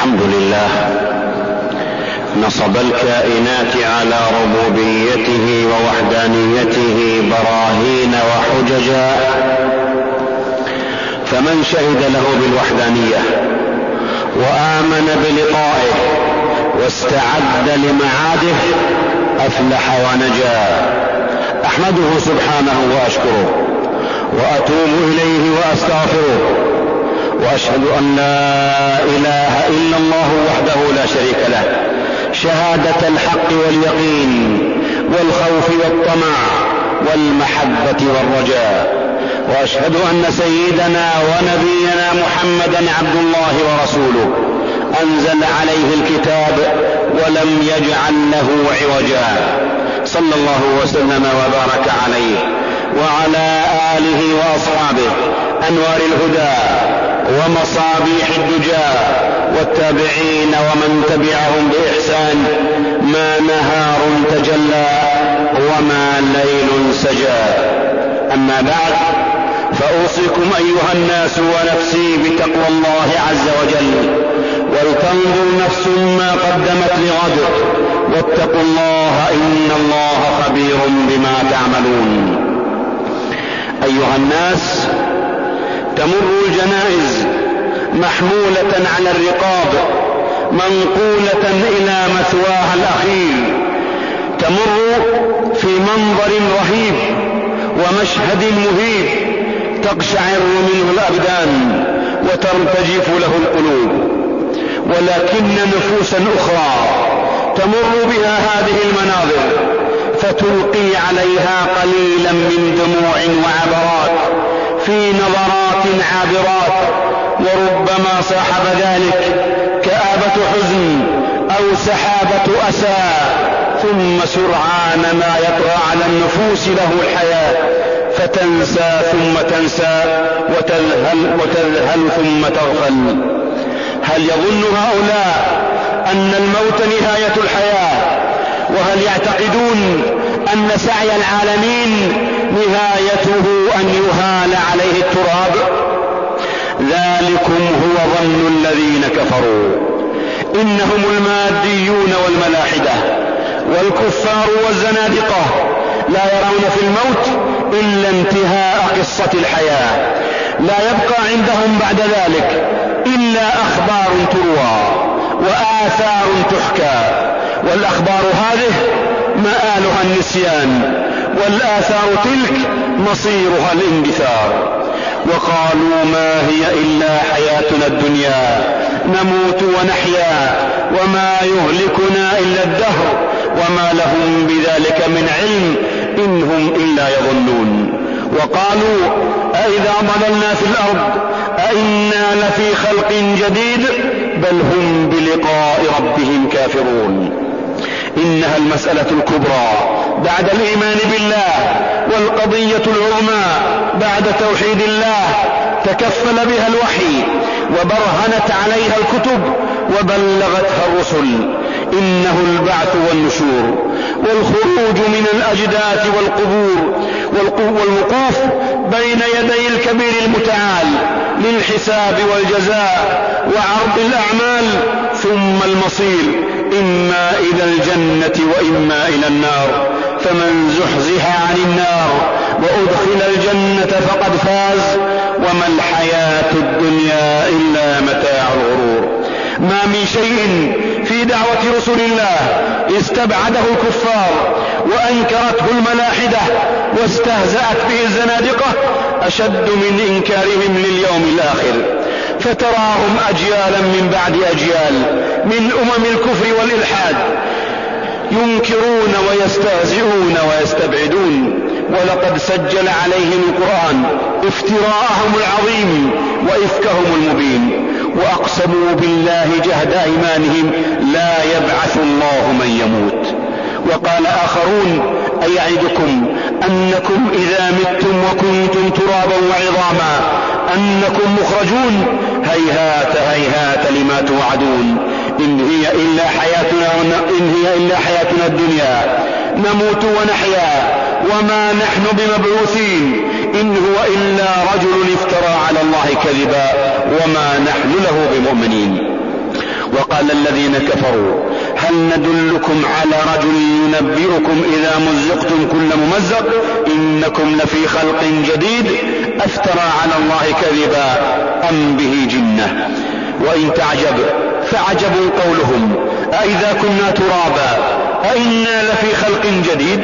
الحمد لله نصب الكائنات على ربوبيته ووحدانيته براهين وحججا، فمن شهد له بالوحدانية وآمن بلقائه واستعد لمعاده أفلح ونجا. أحمده سبحانه وأشكره وأتوب إليه وأستغفره، وأشهد أن لا إله إلا الله وحده لا شريك له شهادة الحق واليقين والخوف والطمع والمحبة والرجاء، وأشهد أن سيدنا ونبينا محمدا عبد الله ورسوله أنزل عليه الكتاب ولم يجعل له عوجا، صلى الله وسلم وبارك عليه وعلى آله وأصحابه أنوار الهدى ومصابيح الدجى والتابعين ومن تبعهم بإحسان ما نهار تجلى وما ليل سجى. أما بعد، فأوصيكم أيها الناس ونفسي بتقوى الله عز وجل، ولتنظر نفس ما قدمت لغد، واتقوا الله إن الله خبير بما تعملون. أيها الناس، تمر الجنائز محمولة على الرقاب منقولة إلى مثواها الأخير، تمر في منظر رهيب ومشهد مهيب تقشعر منه الأبدان وترتجف له القلوب، ولكن نفوسا أخرى تمر بها هذه المناظر فتلقي عليها قليلا من دموع وعبرات في نظرات عابرات، وربما صاحب ذلك كآبة حزن أو سحابة أسى، ثم سرعان ما يطغى على النفوس له الحياة فتنسى ثم تنسى وتذهل ثم تغفل. هل يظن هؤلاء أن الموت نهاية الحياة؟ وهل يعتقدون أن سعي العالمين نهايته أن يهال عليه التراب؟ ذلكم هو ظن الذين كفروا، إنهم الماديون والملاحدة والكفار والزنادقة لا يرون في الموت إلا انتهاء قصة الحياة، لا يبقى عندهم بعد ذلك إلا أخبار تروى وآثار تحكى، والأخبار هذه مآلها النسيان، والآثار تلك مصيرها الاندثار. وقالوا ما هي إلا حياتنا الدنيا نموت ونحيا وما يهلكنا إلا الدهر وما لهم بذلك من علم إن هم إلا يظنون. وقالوا أإذا ضللنا في الأرض أإنا لفي خلق جديد بل هم بلقاء ربهم كافرون. إنها المسألة الكبرى بعد الإيمان بالله والقضية العظمى بعد توحيد الله، تكفل بها الوحي وبرهنت عليها الكتب وبلغتها الرسل. إنه البعث والنشور والخروج من الأجداث والقبور والوقوف بين يدي الكبير المتعال للحساب والجزاء وعرض الأعمال، ثم المصير إما إلى الجنة وإما إلى النار، فمن زحزح عن النار وأدخل الجنة فقد فاز، وما الحياة الدنيا إلا متاع الغرور. ما من شيء في دعوة رسل الله استبعده الكفار وأنكرته الملاحدة واستهزأت به الزنادقة أشد من إنكارهم لليوم الآخر، فتراهم أجيالا من بعد أجيال من الكفر والإلحاد ينكرون ويستهزئون ويستبعدون. ولقد سجل عليهم القرآن افتراءهم العظيم وإفكهم المبين، وأقسموا بالله جهد أيمانهم لا يبعث الله من يموت. وقال آخرون أيعدكم أنكم إذا متم وكنتم ترابا وعظاما أنكم مخرجون؟ هيهات هيهات لما توعدون، إن هي إلا حياتنا الدنيا نموت ونحيا وما نحن بمبعوثين، إن هو إلا رجل افترى على الله كذبا وما نحن له بمؤمنين. وقال الذين كفروا هل ندلكم على رجل ينبئكم إذا مزقتم كل ممزق إنكم لفي خلق جديد أفترى على الله كذبا أم به جنة. وإن تعجب فعجب قولهم أإذا كنا ترابا أإنا لفي خلق جديد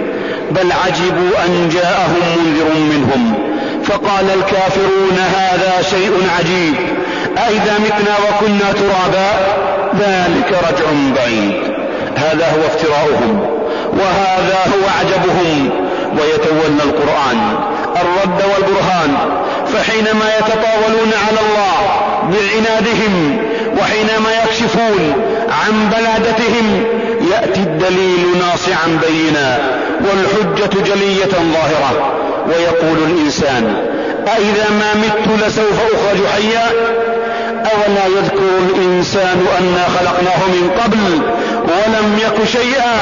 بل عجبوا أن جاءهم منذر منهم فقال الكافرون هذا شيء عجيب أإذا متنا وكنا ترابا ذلك رجع بعيد. هذا هو افتراؤهم وهذا هو عجبهم. ويتولى القرآن الرد والبرهان، فحينما يتطاولون على الله بعنادهم وحينما يكشفون عن بلادتهم يأتي الدليل ناصعا بينا والحجة جلية ظاهرة. ويقول الإنسان أإذا ما مت لسوف أخرج حيا أولا يذكر الإنسان أنا خلقناه من قبل ولم يك شيئا.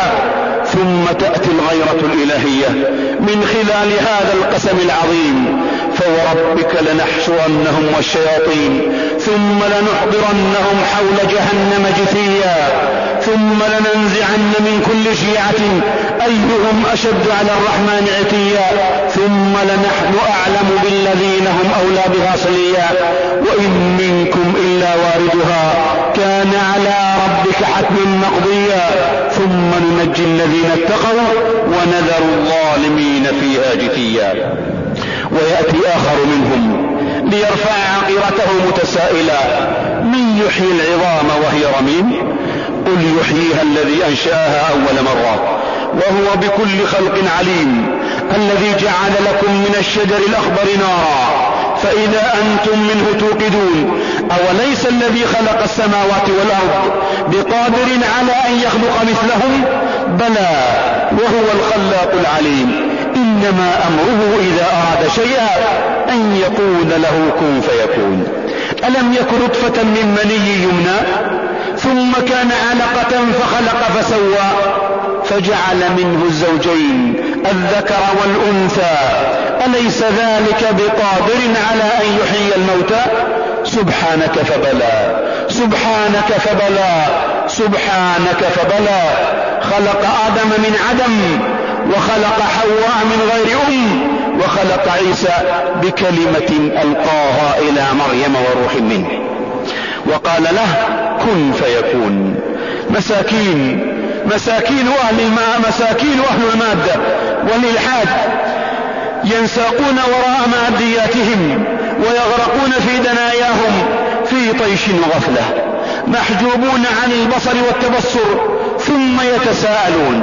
ثم تأتي الغيرة الإلهية من خلال هذا القسم العظيم فوربك لنحشرنهم والشياطين ثم لنحضرنهم حول جهنم جثيا ثم لننزعن من كل شيعة أيهم أشد على الرحمن عتيا ثم لنحن أعلم بالذين هم أولى بها صليا وإن منكم إلا واردها كان على ربك حتما مقضيا ثم ننجي الذين اتقوا ونذر الظالمين فيها جثيا. ويأتي آخر منهم ليرفع عقيرته متسائلا من يحيي العظام وهي رميم قل يحييها الذي أنشأها أول مرة وهو بكل خلق عليم الذي جعل لكم من الشجر الأخضر نارا فإذا أنتم منه توقدون أوليس الذي خلق السماوات والأرض بقادر على أن يخلق مثلهم بلى وهو الخلاق العليم إنما أمره إذا أراد شيئا أن يقول له كن فيكون. ألم يك نطفة من مني يمنى ثم كان علقة فخلق فسوى فجعل منه الزوجين الذكر والأنثى أليس ذلك بقادر على أن يحيي الموتى سبحانك فبلى سبحانك فبلى سبحانك فبلى. خلق آدم من عدم وخلق حواء من غير وخلق عيسى بكلمة ألقاها إلى مريم وروح منه وقال له كن فيكون. مساكين أهل المادة والإلحاد ينساقون وراء مادياتهم ويغرقون في دناياهم في طيش وغفلة محجوبون عن البصر والتبصر ثم يتساءلون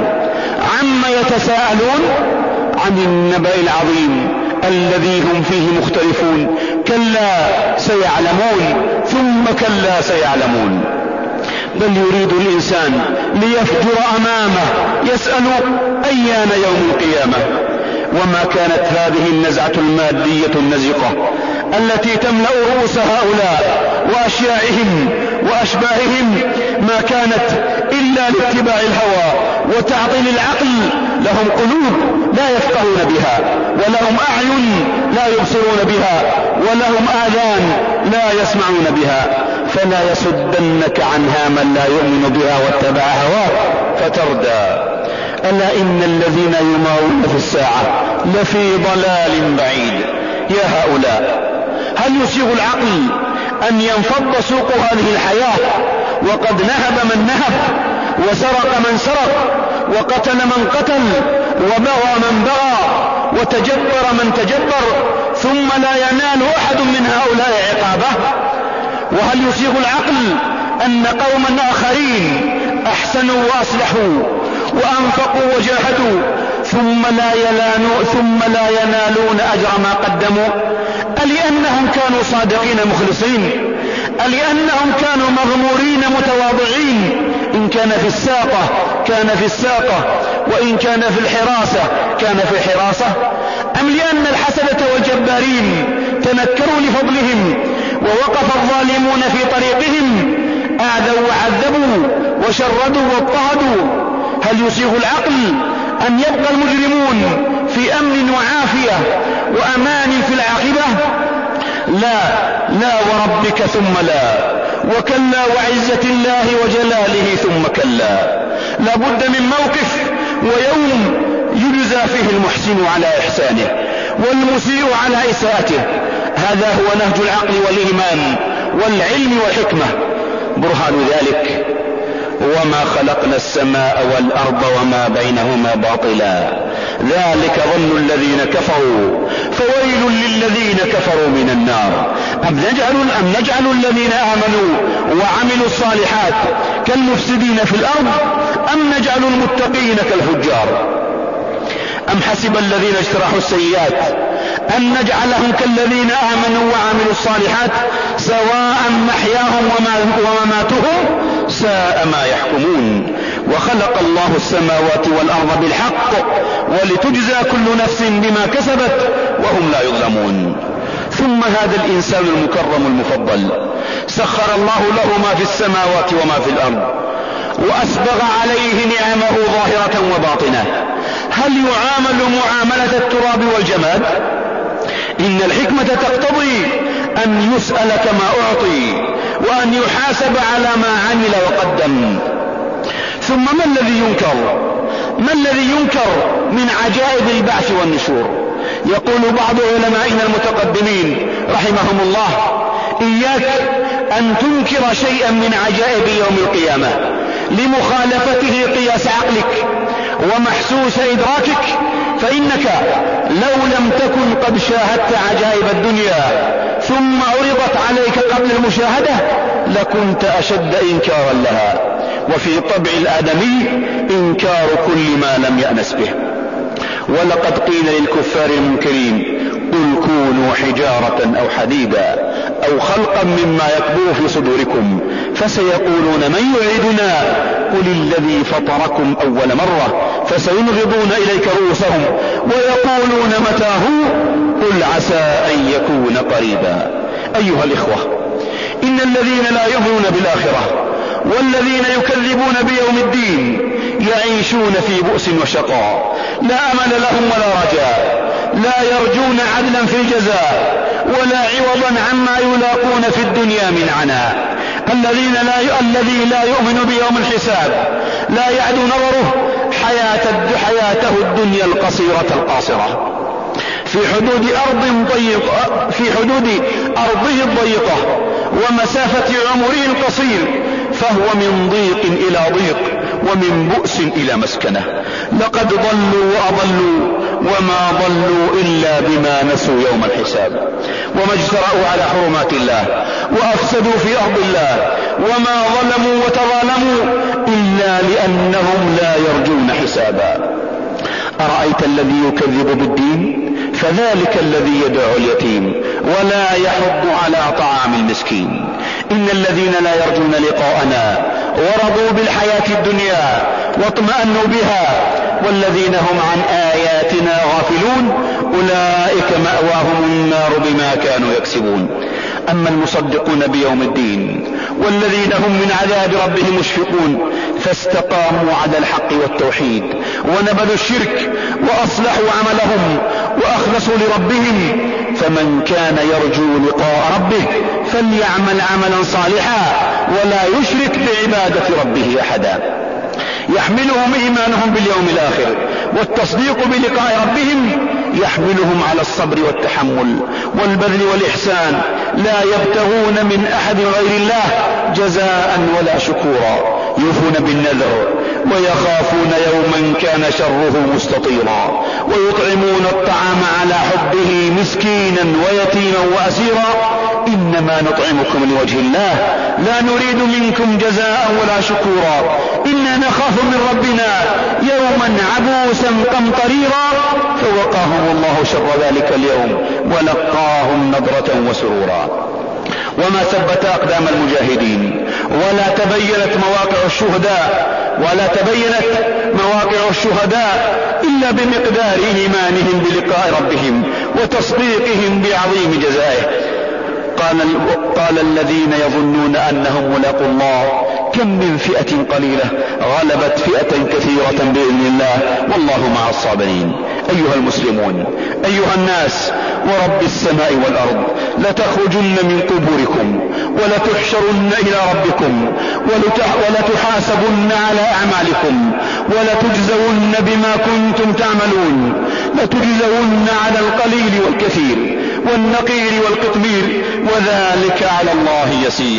عن النبأ العظيم الذي هم فيه مختلفون كلا سيعلمون ثم كلا سيعلمون. بل يريد الإنسان ليفجر أمامه يسأل أيان يوم القيامة. وما كانت هذه النزعة المادية النزقة التي تملأ رؤوس هؤلاء وأشياعهم وأشباههم ما كانت إلا لاتباع الهوى وتعطيل العقل. لهم قلوب لا يفقهون بها ولهم أعين لا يبصرون بها ولهم آذان لا يسمعون بها فلا يصدنك عنها من لا يؤمن بها واتبع هواه فتردى. ألا إن الذين يمارون في الساعة لفي ضلال بعيد. يا هؤلاء هل يسيغ العقل أن ينفض سوق هذه الحياة وقد نهب من نهب وسرق من سرق وقتل من قتل وبغى من بغى وتجبر من تجبر ثم لا ينال أحد من هؤلاء عقابه؟ وهل يسيغ العقل أن قوما آخرين أحسنوا وأصلحوا وأنفقوا وجاهدوا ثم لا ينالون أجر ما قدموا؟ ألأنهم كانوا صادقين مخلصين؟ ألأنهم كانوا مغمورين متواضعين؟ إن كان في الساقة كان في الساقة وإن كان في الحراسة كان في الحراسة؟ أم لأن الحسدة والجبارين تنكروا لفضلهم ووقف الظالمون في طريقهم أعذوا وعذبوا وشردوا واضطهدوا؟ هل يسيغ العقل أن يبقى المجرمون في أمن وعافية وأمان في العاقبة؟ لا وربك ثم لا وكلا وعزة الله وجلاله ثم كلا. لا بد من موقف ويوم يجزى فيه المحسن على إحسانه والمسيء على إساءته. هذا هو نهج العقل والإيمان والعلم والحكمة. برهان ذلك: وما خلقنا السماء والأرض وما بينهما باطلا ذلك ظن الذين كفروا فويل للذين كفروا من النار. أم نجعل الذين آمنوا وعملوا الصالحات كالمفسدين في الأرض أم نجعل المتقين كالفجار. أم حسب الذين اجترحوا السيئات أن نجعلهم كالذين آمنوا وعملوا الصالحات سواء محياهم ومماتهم ساء ما يحكمون. وخلق الله السماوات والأرض بالحق ولتجزى كل نفس بما كسبت وهم لا يظلمون. ثم هذا الإنسان المكرم المفضل سخر الله له ما في السماوات وما في الأرض وأسبغ عليه نعمه ظاهرة وباطنة. هل يعامل معاملة التراب والجماد؟ إن الحكمة تقتضي أن يسأل كما أعطي وأن يحاسب على ما عمل وقدم. ثم ما الذي ينكر من عجائب البعث والنشور؟ يقول بعض علمائنا المتقدمين رحمهم الله: إياك أن تنكر شيئا من عجائب يوم القيامة لمخالفته قياس عقلك ومحسوس إدراكك، فإنك لو لم تكن قد شاهدت عجائب الدنيا ثم عرضت عليك قبل المشاهدة لكنت أشد إنكارا لها. وفي طبع الآدمي إنكار كل ما لم يأنس به. ولقد قيل للكفار المنكرين: قل كونوا حجارة أو حديدا أو خلقا مما يكبر في صدوركم فسيقولون من يعيدنا قل الذي فطركم أول مرة فسينغضون إليك رؤوسهم ويقولون متى هو قل عسى أن يكون قريبا. أيها الإخوة، إن الذين لا يؤمنون بالآخرة والذين يكذبون بيوم الدين يعيشون في بؤس وشقاء، لا أمل لهم ولا رجاء، لا يرجون عدلا في الجزاء ولا عوضا عما يلاقون في الدنيا من عناء. الذي لا يؤمن بيوم الحساب لا يعد نظره حياته الدنيا القصيرة القاصرة في حدود أرضه الضيقة ومسافة عمره القصير، فهو من ضيق إلى ضيق ومن بؤس إلى مسكنة. لقد ضلوا وأضلوا وما ضلوا إلا بما نسوا يوم الحساب وما اجترأوا على حرمات الله وأفسدوا في أرض الله وما ظلموا وتظالموا إلا لأنهم لا يرجون حسابا. أرأيت الذي يكذب بالدين فذلك الذي يدعو اليتيم ولا يحض على طعام المسكين. إن الذين لا يرجون لقاءنا ورضوا بالحياة الدنيا واطمأنوا بها والذين هم عن آياتنا غافلون أولئك مأواهم النار بما كانوا يكسبون. أما المصدقون بيوم الدين والذين هم من عذاب ربهم مشفقون فاستقاموا على الحق والتوحيد ونبذوا الشرك وأصلحوا عملهم وأخلصوا لربهم، فمن كان يرجو لقاء ربه فليعمل عملا صالحا ولا يشرك بعبادة ربه أحدا. يحملهم إيمانهم باليوم الآخر والتصديق بلقاء ربهم يحملهم على الصبر والتحمل والبذل والإحسان، لا يبتغون من أحد غير الله جزاء ولا شكورا، يوفون بالنذر ويخافون يوما كان شره مستطيرا، ويطعمون الطعام على حبه مسكينا ويتيما وأسيرا. إنما نطعمكم لوجه الله لا نريد منكم جزاء ولا شكورا إنا نخاف من ربنا يوما عبوسا قمطريرا. فوقاهم الله شر ذلك اليوم ولقاهم نضرة وسرورا. وما ثبت أقدام المجاهدين ولا تبينت مواقع الشهداء إلا بمقدار إيمانهم بلقاء ربهم وتصديقهم بعظيم جزائه. قال الذين يظنون أنهم ملاقوا الله كم من فئة قليلة غلبت فئة كثيرة بإذن الله والله مع الصابرين. أيها المسلمون، أيها الناس، ورب السماء والأرض، لتخرجن من قبوركم ولتحشرن إلى ربكم ولتحاسبن على أعمالكم ولتجزون بما كنتم تعملون، لتجزون على القليل والكثير والنقير والقطمير، وذلك على الله يسير.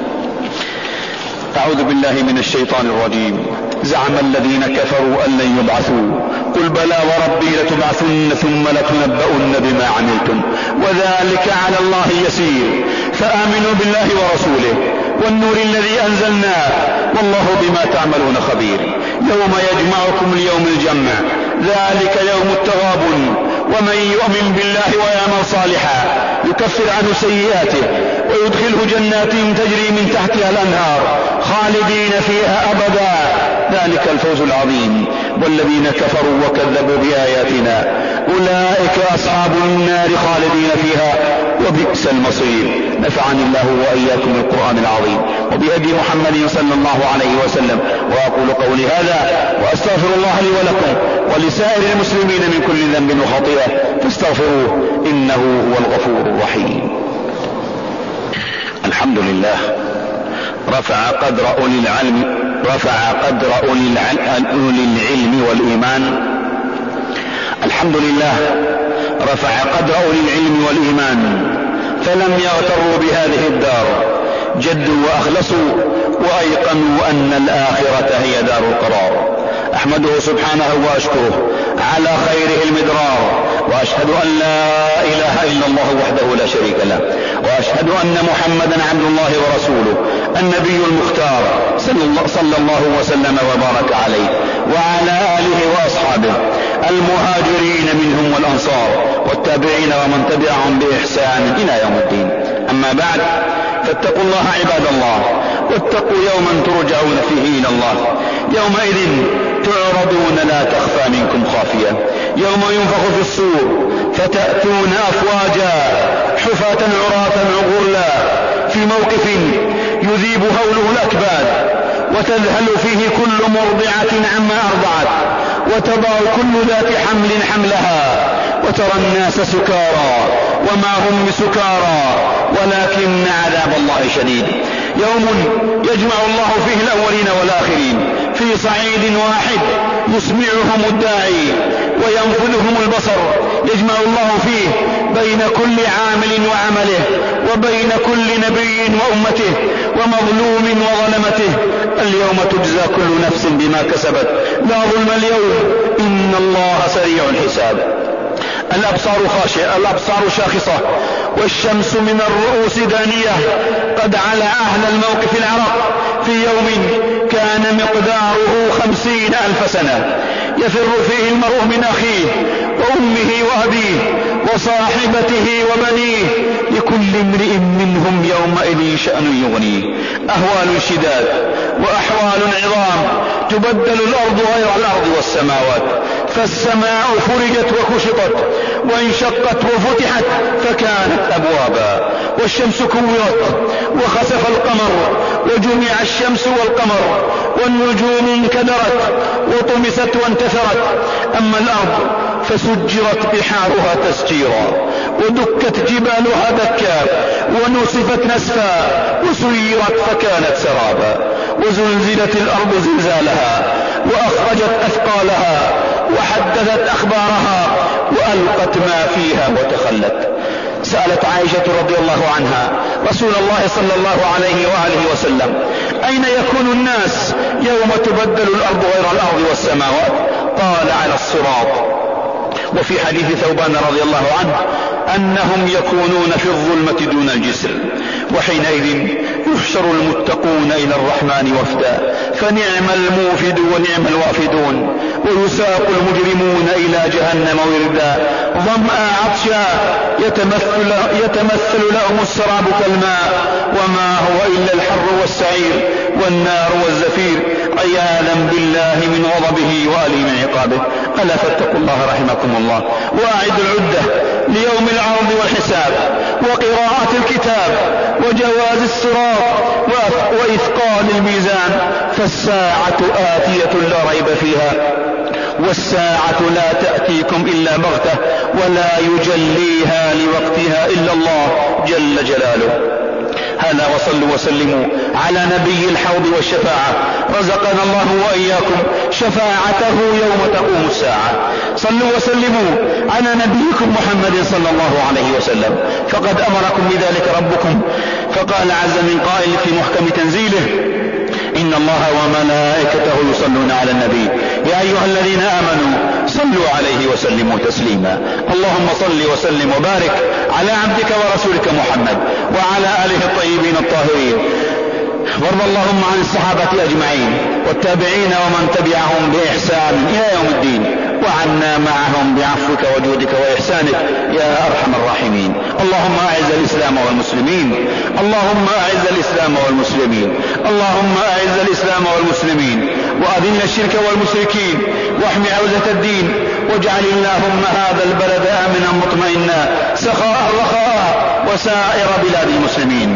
أعوذ بالله من الشيطان الرجيم. زعم الذين كفروا أن لن يبعثوا، قل بلى وربي لتبعثن ثم لتنبؤن بما عملتم وذلك على الله يسير. فآمنوا بالله ورسوله والنور الذي أنزلناه والله بما تعملون خبير. يوم يجمعكم ليوم الجمع، ذلك يوم التغابن، ومن يؤمن بالله ويعمل صالحا يكفر عنه سيئاته ويدخله جنات تجري من تحتها الأنهار خالدين فيها أبدا، ذلك الفوز العظيم. والذين كفروا وكذبوا بآياتنا أولئك أصحاب النار خالدين فيها وبئس المصير. نفعني الله وإياكم بالقرآن العظيم وبهدي محمد صلى الله عليه وسلم، وأقول قولي هذا وأستغفر الله لي ولكم ولسائر المسلمين من كل ذنب وخطيئة فاستغفروه إنه هو الغفور الرحيم. الحمد لله رفع قدر أولي العلم والإيمان. الحمد لله رفع قدر أولي العلم والإيمان، فلم يغتروا بهذه الدار، جدوا وأخلصوا وأيقنوا أن الآخرة هي دار القرار. أحمده سبحانه وأشكره على خيره المدرار، وأشهد أن لا إله إلا الله وحده لا شريك له، وأشهد أن محمدا عبد الله ورسوله النبي المختار صلى الله وسلم وبارك عليه وعلى آله وأصحابه المهاجرين منهم والأنصار والتابعين ومن تبعهم بإحسان إلى يوم الدين. أما بعد، فاتقوا الله عباد الله، واتقوا يوما ترجعون فيه إلى الله، يومئذ تعرضون لا تخفى منكم خافية، يوم ينفخ في الصور فتأتون أفواجا حفاة عراة غرلا، في موقف يذيب هوله الأكباد وتذهل فيه كل مرضعة عما أرضعت وتضع كل ذات حمل حملها، وترى الناس سكارى وما هم بسكارى ولكن عذاب الله شديد. يوم يجمع الله فيه الأولين والآخرين في صعيد واحد يسمعهم الداعي وينفذهم البصر، يجمع الله فيه بين كل عامل وعمله وبين كل نبي وأمته ومظلوم وظلمته. اليوم تجزى كل نفس بما كسبت لا ظلم اليوم إن الله سريع الحساب. الأبصار خاشعة، الأبصار شاخصة، والشمس من الرؤوس دانية، قد على أهل الموقف العرق في يوم كان مقداره 50,000 سنة، يفر فيه المرء من أخيه وأمه وأبيه وصاحبته وبنيه، لكل امرئ منهم يومئذ شأن يغنيه. أهوال شداد وأحوال عظام، تبدل الأرض غير الأرض والسماوات، فالسماء فرجت وكشطت وانشقت وفتحت فكانت أبوابا، والشمس كورت وخسف القمر وجمع الشمس والقمر، والنجوم انكدرت وطمست وانتثرت. أما الأرض فسجرت بحارها تسجيرا ودكت جبالها دكا ونسفت نسفا وسيرت فكانت سرابا، وزلزلت الأرض زلزالها وأخرجت أثقالها وحدثت أخبارها وألقت ما فيها وتخلت. سألت عائشة رضي الله عنها رسول الله صلى الله عليه وآله وسلم: أين يكون الناس يوم تبدل الأرض غير الأرض والسماوات؟ قال: على الصراط. وفي حديث ثوبان رضي الله عنه أنهم يكونون في الظلمة دون الجسر، وحينئذ يحشر المتقون إلى الرحمن وفدا، فنعم الموفد ونعم الوافدون، ويساق المجرمون إلى جهنم وردا، ظمأ عطشا يتمثل لهم السراب كالماء، وما هو إلا الحر والسعير والنار والزفير، عياذا بالله من غضبه وأليم عقابه. ألا فاتقوا الله رحمكم الله، وأعدوا العدة ليوم العرض والحساب وقراءة الكتاب وجواز الصراط وإثقال الميزان، فالساعة آتية لا ريب فيها، والساعة لا تأتيكم إلا بغتة ولا يجليها لوقتها إلا الله جل جلاله. هذا وصلوا وسلموا على نبي الحوض والشفاعة، رزقنا الله وإياكم شفاعته يوم تقوم الساعة. صلوا وسلموا على نبيكم محمد صلى الله عليه وسلم، فقد أمركم بذلك ربكم، فقال عز من قائل في محكم تنزيله: إن الله وملائكته يصلون على النبي يا أيها الذين آمنوا صلوا عليه وسلموا تسليما. اللهم صل وسلم وبارك على عبدك ورسولك محمد وعلى آله الطيبين الطاهرين، وارض اللهم عن الصحابة أجمعين والتابعين ومن تبعهم بإحسان إلى يوم الدين، وعنا معهم بعفوك وجودك وإحسانك يا أرحم الراحمين. اللهم أعز الإسلام والمسلمين، اللهم أعز الإسلام والمسلمين، اللهم أعز الإسلام والمسلمين، وأذل الشرك والمشركين، واحمي عوزة الدين، واجعل اللهم هذا البلد آمنا مطمئنا سخاء رخاء وسائر بلاد المسلمين.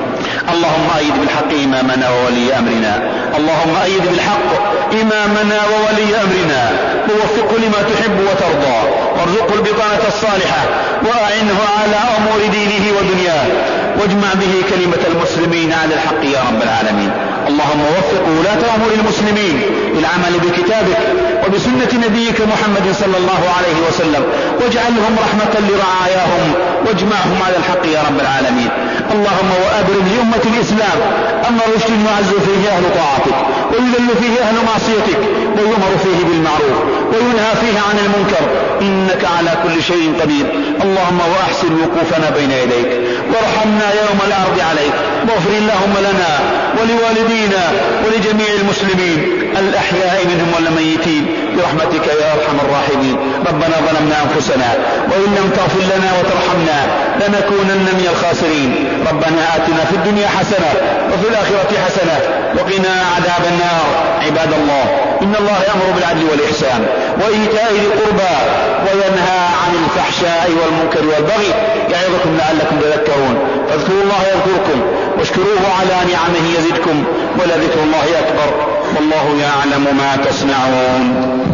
اللهم أيد بالحق إمامنا وولي أمرنا، اللهم أيد بالحق إمامنا وولي أمرنا، ووفقه لما تحب وترضى، وارزقه البطانة الصالحة، وأعنه على أمور دينه ودنياه، واجمع به كلمة المسلمين على الحق يا رب العالمين. اللهم وفق ولاة أمور المسلمين للعمل بكتابك وبسنة نبيك محمد صلى الله عليه وسلم، واجعلهم رحمة لرعاياهم، واجمعهم على الحق يا رب العالمين. اللهم وأبرم لأمة الإسلام أمر رشد يعز فيه أهل طاعتك، ويذل فيه أهل معصيتك، ويؤمر فيه بالمعروف وينهى فيه عن المنكر، إنك على كل شيء قدير. اللهم وأحسن وقوفنا بين يديك، وارحمنا يوم العرض عليك، واغفر اللهم لنا ولوالدينا ولجميع المسلمين الأحياء منهم والميتين برحمتك يا أرحم الراحمين. ربنا ظلمنا أنفسنا وإن لم تغفر لنا وترحمنا لنكونن من الخاسرين. ربنا آتنا في الدنيا حسنة وفي الآخرة حسنة وقنا عذاب النار. عباد الله، إن الله يأمر بالعدل والإحسان وإيتاء ذي القربى وينهى عن الفحشاء والمنكر والبغي يعظكم لعلكم تذكرون. فاذكروا الله يذكركم واشكروه على نعمه يزدكم ولذكر الله أكبر والله يعلم ما تصنعون.